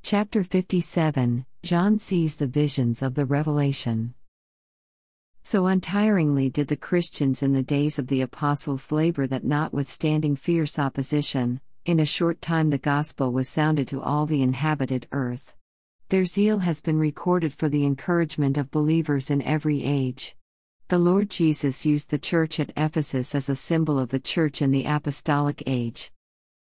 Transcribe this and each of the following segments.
Chapter 57, John sees the visions of the Revelation. So untiringly did the Christians in the days of the apostles labor that notwithstanding fierce opposition, in a short time the gospel was sounded to all the inhabited earth. Their zeal has been recorded for the encouragement of believers in every age. The Lord Jesus used the church at Ephesus as a symbol of the church in the apostolic age.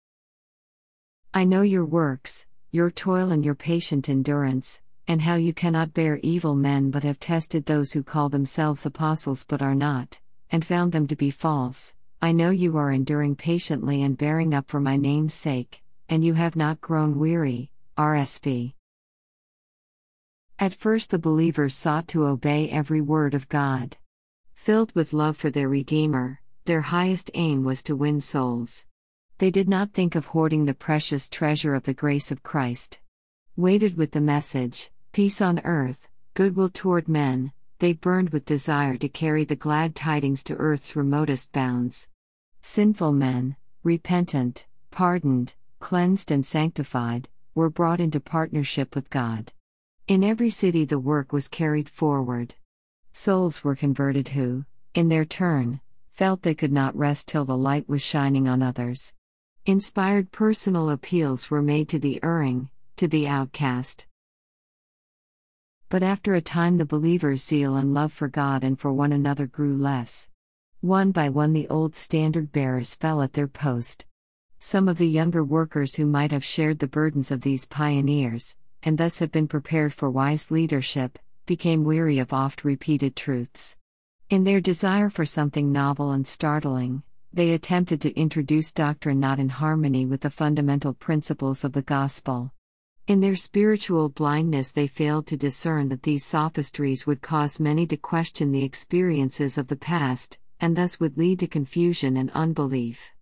I know your works, your toil and your patient endurance, and how you cannot bear evil men but have tested those who call themselves apostles but are not, and found them to be false. I know you are enduring patiently and bearing up for my name's sake, and you have not grown weary. RSV. At first the believers sought to obey every word of God. Filled with love for their Redeemer, their highest aim was to win souls. They did not think of hoarding the precious treasure of the grace of Christ. Weighted with the message, peace on earth, goodwill toward men, they burned with desire to carry the glad tidings to earth's remotest bounds. Sinful men, repentant, pardoned, cleansed and sanctified, were brought into partnership with God. In every city the work was carried forward. Souls were converted who, in their turn, felt they could not rest till the light was shining on others. Inspired personal appeals were made to the erring, to the outcast. But after a time the believers' zeal and love for God and for one another grew less. One by one the old standard-bearers fell at their post. Some of the younger workers who might have shared the burdens of these pioneers, and thus have been prepared for wise leadership, became weary of oft-repeated truths. In their desire for something novel and startling, they attempted to introduce doctrine not in harmony with the fundamental principles of the gospel. In their spiritual blindness they failed to discern that these sophistries would cause many to question the experiences of the past, and thus would lead to confusion and unbelief.